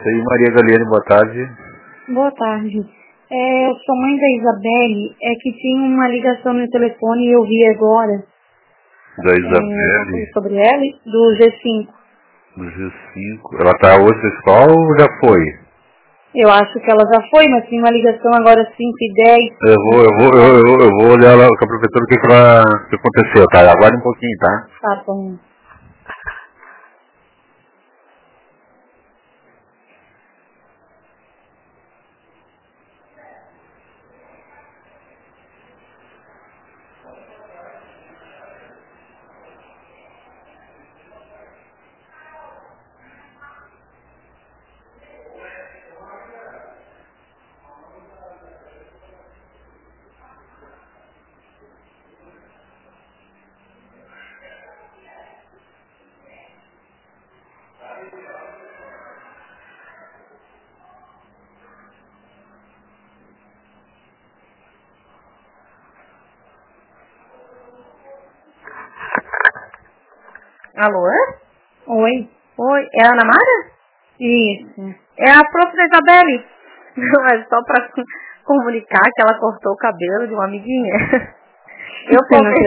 aí, Maria Galiane, boa tarde. Boa tarde. Eu sou mãe da Isabelle, é que tinha uma ligação no telefone e eu vi agora. Da Isabelle? Sobre ela, do G5. Do G5. Ela tá hoje na escola ou já foi? Eu acho que ela já foi, mas tinha uma ligação agora 5h10. Eu vou olhar lá com a professora o que aconteceu, tá? Aguarde um pouquinho, tá? Tá bom. Alô? Oi. Oi, é a Ana Mara? Isso. É a prof da Isabelle. Não, é só pra comunicar que ela cortou o cabelo de uma amiguinha. Eu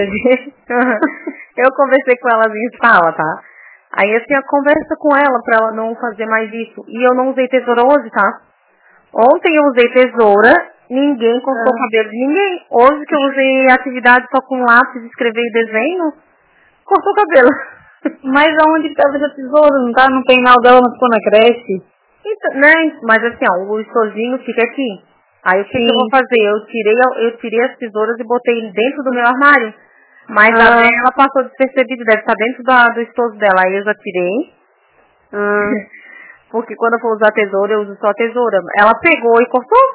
conversei com ela em sala, tá? Aí assim, a conversa com ela pra ela não fazer mais isso. E eu não usei tesoura hoje, tá? Ontem eu usei tesoura, ninguém cortou o cabelo de ninguém. Hoje que eu usei atividade só com lápis, escrever e desenho, cortou o cabelo. Mas aonde estava essa tesoura? Não tá no peinal dela, não ficou na creche? Então, né? Mas assim, ó, o estojinho fica aqui. Aí o que eu vou fazer? Eu tirei as tesouras e botei dentro do meu armário. Mas a dela passou despercebida, deve estar dentro do estojo dela. Aí eu já tirei. Porque quando eu for usar a tesoura, eu uso só a tesoura. Ela pegou e cortou.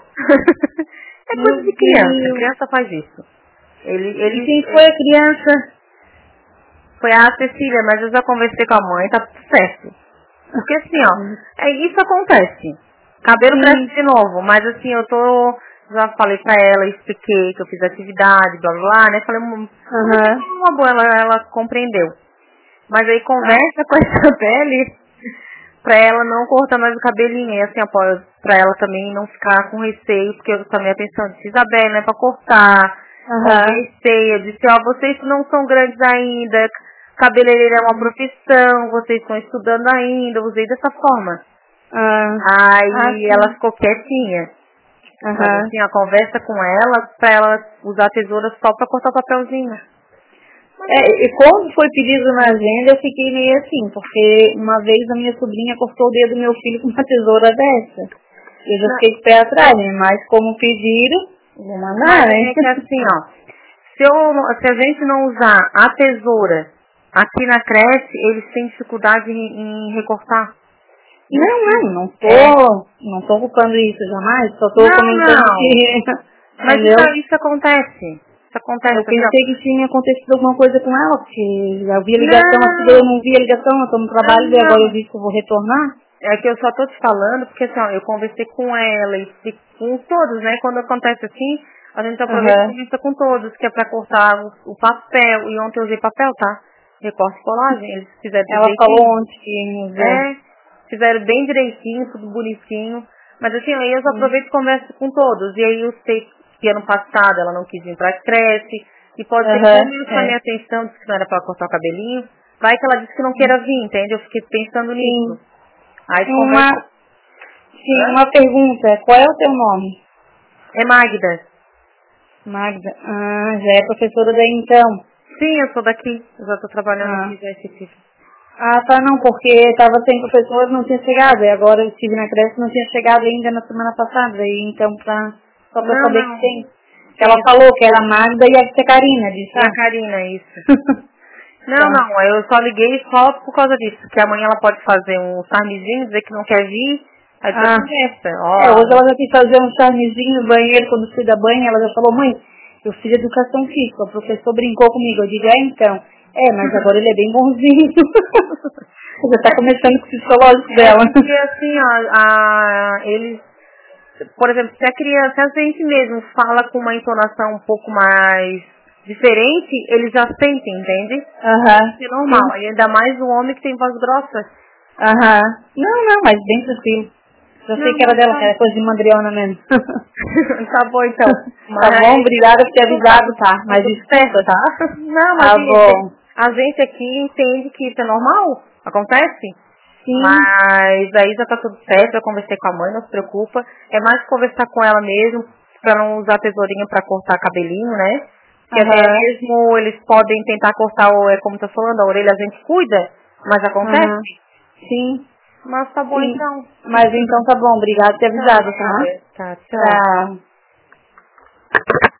É coisa de criança. A criança faz isso. E quem foi a criança? Foi a Cecília, mas eu já conversei com a mãe, tá tudo certo. Porque assim, ó, isso acontece. Cabelo cresce de novo, mas assim, já falei pra ela, expliquei que eu fiz atividade, blá blá blá, né? Falei, uma boa, ela compreendeu. Mas aí conversa com a Isabelle pra ela não cortar mais o cabelinho, e assim, pra ela também não ficar com receio, porque eu também atenção, disse, Isabelle, não é pra cortar, receio, eu disse, ó, vocês não são grandes ainda, cabeleireira é uma profissão, vocês estão estudando ainda, eu usei dessa forma. Aí ela ficou quietinha. Mas assim, a conversa com ela, pra ela usar a tesoura só pra cortar o papelzinho. E quando foi pedido na agenda, eu fiquei meio assim, porque uma vez a minha sobrinha cortou o dedo do meu filho com uma tesoura dessa. Eu já fiquei de pé atrás, né? Mas como pediram, vou mandar, né? É que assim, ó, se a gente não usar a tesoura aqui na creche, eles têm dificuldade em recortar. Não tô culpando isso jamais, só tô comentando que... Mas isso acontece. Eu pensei que tinha acontecido alguma coisa com ela, porque já vi a ligação, eu não vi a ligação, eu tô no trabalho e agora eu vi que eu vou retornar. É que eu só tô te falando, porque assim, ó, eu conversei com ela e com todos, né? Quando acontece assim, a gente aproveita e conversa com todos, que é pra cortar o papel. E ontem eu usei papel, tá? Recorte e colagem, eles fizeram Ela falou ontem que fizeram bem direitinho, tudo bonitinho. Mas assim, aí eu aproveito e converso com todos. E aí eu sei que ano passado ela não quis vir pra creche. E pode ser que como eu chamei a atenção, disse que não era pra cortar o cabelinho. Vai que ela disse que não queira vir, entende? Eu fiquei pensando nisso. Aí uma pergunta, qual é o teu nome? É Magda. Magda, já é professora daí então? Sim, eu sou daqui, eu já tô trabalhando aqui já esse tipo. Não, porque estava sem professor, não tinha chegado, e agora eu estive na creche, não tinha chegado ainda na semana passada, e então só pra saber que tem. Ela falou que era a Magda e a Karina, disse. A Karina, isso. Não, eu só liguei só por causa disso, que amanhã ela pode fazer um charmezinho, dizer que não quer vir, aí você conversa. Hoje ela já quis fazer um charmezinho no banheiro, quando fui da banha, ela já falou, mãe, eu fiz educação física, o professor brincou comigo, eu digo, então, mas agora ele é bem bonzinho. Já tá começando com o psicológico dela. Porque assim, eles, por exemplo, se a gente mesmo fala com uma entonação um pouco mais diferente, eles já sentem, entende? Isso é normal. E ainda mais o homem que tem voz grossa. Não, mas bem tranquilo. Já sei que era dela, que era coisa de Mandriona mesmo. Tá bom, então. Tá bom, obrigada por ter avisado, tá? Mas desculpa, tá? Não, mas Tá bom. a gente aqui entende que isso é normal, acontece. Sim. Mas aí já tá tudo certo, eu conversei com a mãe, não se preocupa. É mais conversar com ela mesmo, pra não usar tesourinha pra cortar cabelinho, né? Porque até mesmo eles podem tentar cortar, como tá falando, a orelha a gente cuida, mas acontece. Sim. Mas tá bom, Sim. então. Mas então tá bom, obrigada por ter avisado, tá? Tá, tchau. Tchau.